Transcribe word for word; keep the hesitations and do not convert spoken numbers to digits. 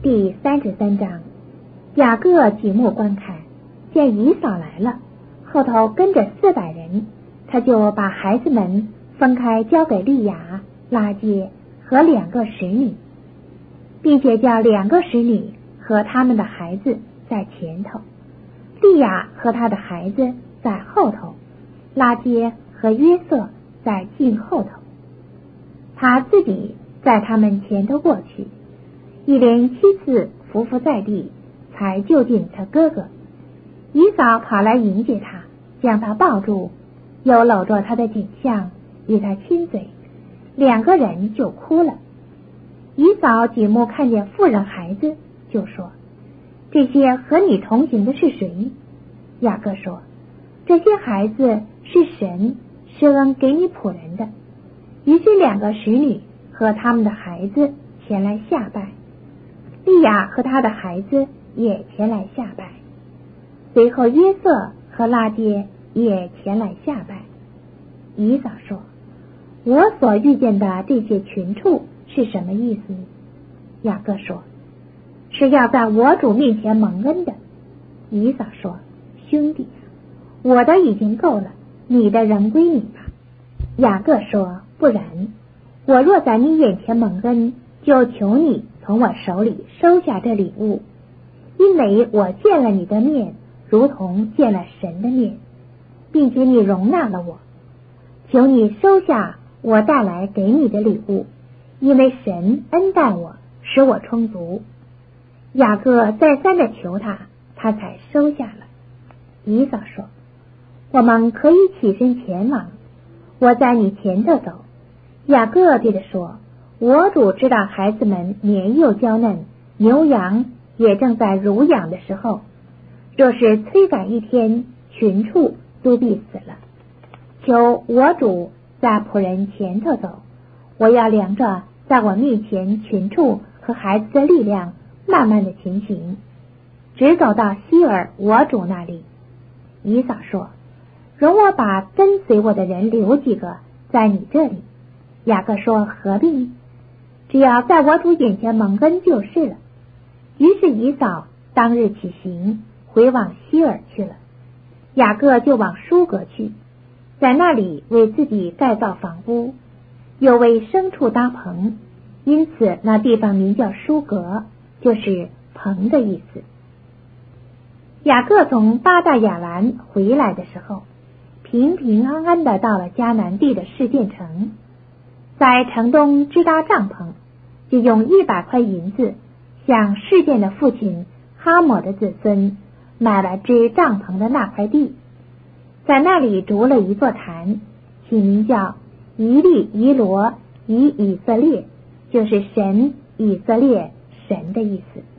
第三十三章，雅各举目观看，见以扫来了，后头跟着四百人，他就把孩子们分开交给利亚、拉结和两个使女，并且叫两个使女和他们的孩子在前头，利亚和他的孩子在后头，拉结和约瑟在近后头，他自己在他们前头过去，一连七次伏伏在地，才就近他哥哥。以扫跑来迎接他，将他抱住，又搂着他的颈项，与他亲嘴，两个人就哭了。以扫举目看见妇人孩子，就说：这些和你同行的是谁？雅各说：这些孩子是神施恩给你仆人的。于是两个使女和他们的孩子前来下拜，利亚和他的孩子也前来下拜，随后约瑟和拉结也前来下拜。以扫说：我所遇见的这些群畜是什么意思呢？雅各说：是要在我主面前蒙恩的。以扫说：兄弟，我的已经够了，你的仍归你吧。雅各说：不然，我若在你眼前蒙恩，就求你从我手里收下这礼物，因为我见了你的面，如同见了神的面，并且你容纳了我，求你收下我带来给你的礼物，因为神恩待我，使我充足。雅各再三的求他，他才收下了。以扫说：我们可以起身前往，我在你前头走。雅各对他说：我主知道孩子们年幼娇嫩，牛羊也正在乳养的时候，若是催赶一天，群畜都必死了。求我主在仆人前头走，我要量着在我面前群畜和孩子的力量，慢慢的前行，直走到希尔我主那里。以扫说：容我把跟随我的人留几个在你这里。雅各说：何必？只要在我主眼前蒙恩就是了。于是以扫当日起行，回往希尔去了。雅各就往舒格去，在那里为自己盖造房屋，又为牲畜搭棚，因此那地方名叫舒格，就是棚的意思。雅各从巴大亚兰回来的时候，平平安安的到了迦南地的示剑城，在城东支搭帐篷，就用一百块银子向示剑的父亲哈抹的子孙买了支帐篷的那块地，在那里筑了一座坛，起名叫以利以罗以以色列，就是神以色列神的意思。